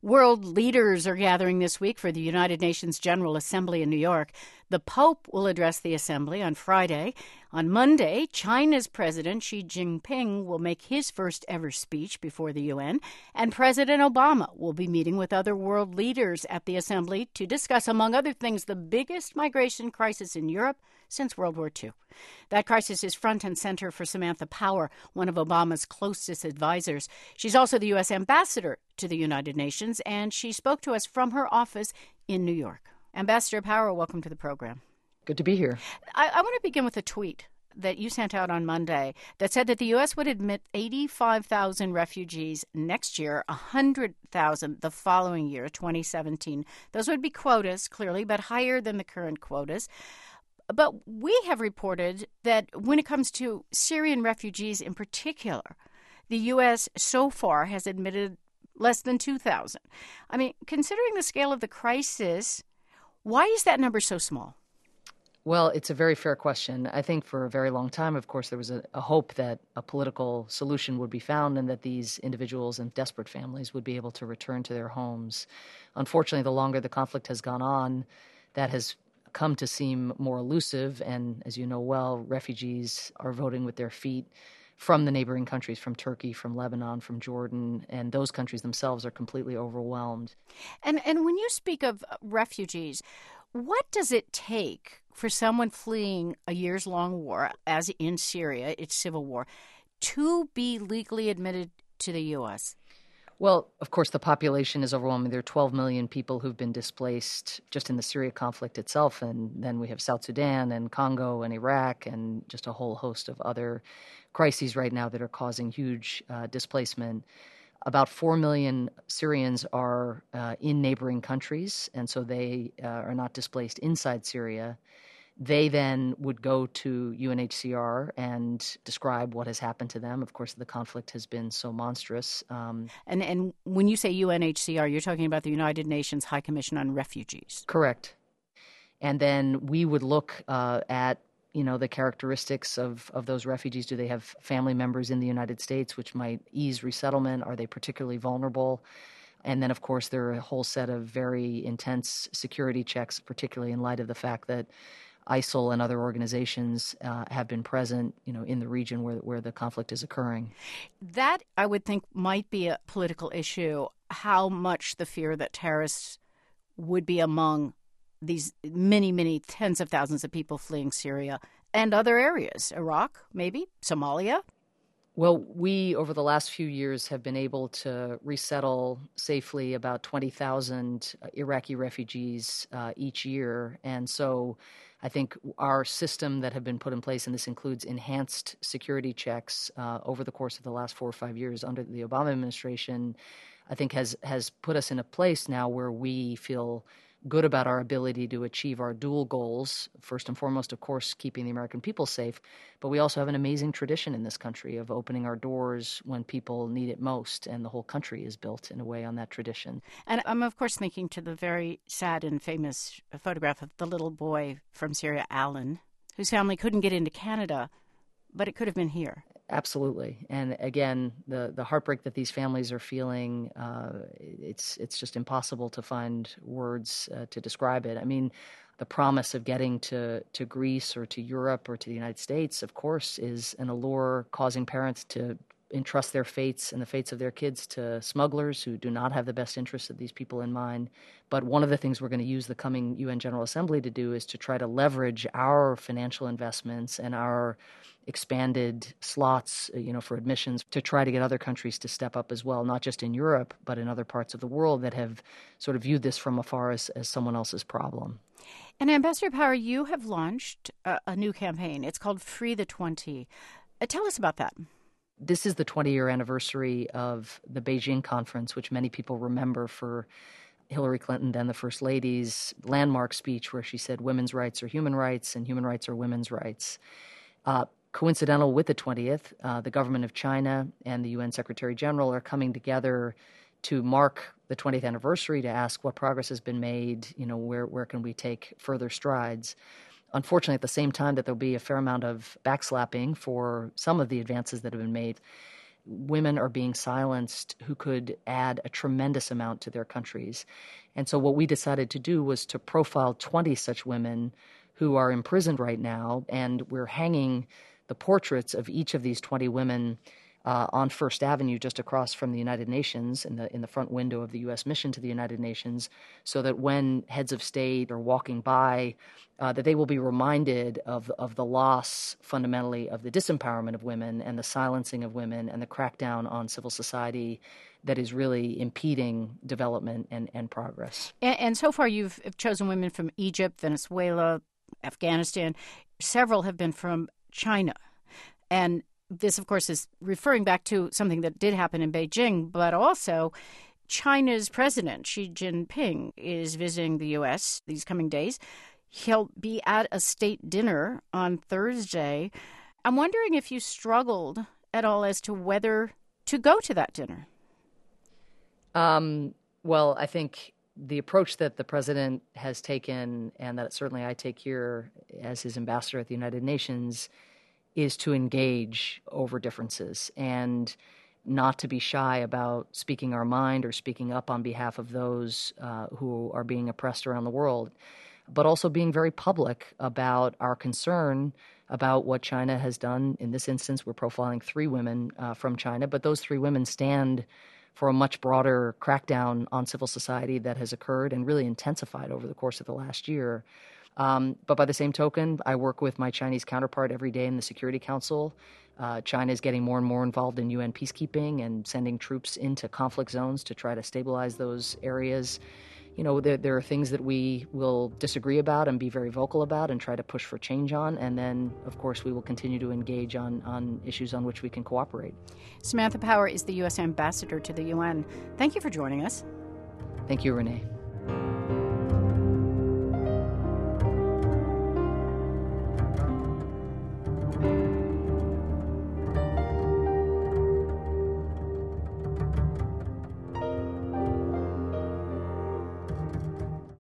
World leaders are gathering this week for the United Nations General Assembly in New York. The Pope will address the assembly on Friday. On Monday, China's President Xi Jinping will make his first ever speech before the UN, and President Obama will be meeting with other world leaders at the assembly to discuss, among other things, the biggest migration crisis in Europe since World War II. That crisis is front and center for Samantha Power, one of Obama's closest advisors. She's also the U.S. ambassador to the United Nations, and she spoke to us from her office in New York. Ambassador Power, welcome to the program. Good to be here. I want to begin with a tweet that you sent out on Monday that said that the U.S. would admit 85,000 refugees next year, 100,000 the following year, 2017. Those would be quotas, clearly, but higher than the current quotas. But we have reported that when it comes to Syrian refugees in particular, the U.S. so far has admitted less than 2,000. I mean, considering the scale of the crisis, why is that number so small? Well, it's a very fair question. I think for a very long time, of course, there was a hope that a political solution would be found and that these individuals and desperate families would be able to return to their homes. Unfortunately, the longer the conflict has gone on, that has come to seem more elusive. And as you know well, refugees are voting with their feet from the neighboring countries, from Turkey, from Lebanon, from Jordan, and those countries themselves are completely overwhelmed. And when you speak of refugees, what does it take for someone fleeing a years-long war, as in Syria, it's civil war, to be legally admitted to the U.S.? Well, of course, the population is overwhelming. There are 12 million people who've been displaced just in the Syria conflict itself. And then we have South Sudan and Congo and Iraq and just a whole host of other crises right now that are causing huge displacement. About 4 million Syrians are in neighboring countries, and so they are not displaced inside Syria. They then would go to UNHCR and describe what has happened to them. Of course, the conflict has been so monstrous. And when you say UNHCR, you're talking about the United Nations High Commission on Refugees. Correct. And then we would look at the characteristics of those refugees. Do they have family members in the United States, which might ease resettlement? Are they particularly vulnerable? And then, of course, there are a whole set of very intense security checks, particularly in light of the fact that ISIL and other organizations have been present, in the region where the conflict is occurring. That, I would think, might be a political issue, how much the fear that terrorists would be among these many, many tens of thousands of people fleeing Syria and other areas, Iraq, maybe, Somalia. Well, we, over the last few years, have been able to resettle safely about 20,000 Iraqi refugees each year. And so I think our system that have been put in place, and this includes enhanced security checks over the course of the last 4 or 5 years under the Obama administration, I think has put us in a place now where we feel good about our ability to achieve our dual goals. First and foremost, of course, keeping the American people safe. But we also have an amazing tradition in this country of opening our doors when people need it most. And the whole country is built in a way on that tradition. And I'm, of course, thinking to the very sad and famous photograph of the little boy from Syria, Alan, whose family couldn't get into Canada, but it could have been here. Absolutely. And again, the heartbreak that these families are feeling, it's just impossible to find words to describe it. I mean, the promise of getting to Greece or to Europe or to the United States, of course, is an allure causing parents to entrust their fates and the fates of their kids to smugglers who do not have the best interests of these people in mind. But one of the things we're going to use the coming UN General Assembly to do is to try to leverage our financial investments and our expanded slots, for admissions to try to get other countries to step up as well, not just in Europe, but in other parts of the world that have sort of viewed this from afar as someone else's problem. And Ambassador Power, you have launched a new campaign. It's called Free the 20. Tell us about that. This is the 20-year anniversary of the Beijing conference, which many people remember for Hillary Clinton, then the First Lady's landmark speech where she said women's rights are human rights and human rights are women's rights. Coincidental with the 20th, the government of China and the UN Secretary General are coming together to mark the 20th anniversary to ask what progress has been made, where can we take further strides. Unfortunately, at the same time that there'll be a fair amount of backslapping for some of the advances that have been made, women are being silenced who could add a tremendous amount to their countries. And so what we decided to do was to profile 20 such women who are imprisoned right now, and we're hanging the portraits of each of these 20 women on First Avenue, just across from the United Nations, in the front window of the U.S. mission to the United Nations, so that when heads of state are walking by, that they will be reminded of the loss, fundamentally, of the disempowerment of women and the silencing of women and the crackdown on civil society that is really impeding development and progress. And so far, you've chosen women from Egypt, Venezuela, Afghanistan. Several have been from China. And this, of course, is referring back to something that did happen in Beijing, but also China's president, Xi Jinping, is visiting the U.S. these coming days. He'll be at a state dinner on Thursday. I'm wondering if you struggled at all as to whether to go to that dinner. Well, I think the approach that the president has taken, and that certainly I take here as his ambassador at the United Nations, is to engage over differences and not to be shy about speaking our mind or speaking up on behalf of those who are being oppressed around the world, but also being very public about our concern about what China has done. In this instance, we're profiling 3 women from China, but those 3 women stand for a much broader crackdown on civil society that has occurred and really intensified over the course of the last year. But by the same token, I work with my Chinese counterpart every day in the Security Council. China is getting more and more involved in UN peacekeeping and sending troops into conflict zones to try to stabilize those areas. You know, there are things that we will disagree about and be very vocal about and try to push for change on. And then, of course, we will continue to engage on issues on which we can cooperate. Samantha Power is the U.S. ambassador to the UN. Thank you for joining us. Thank you, Renee.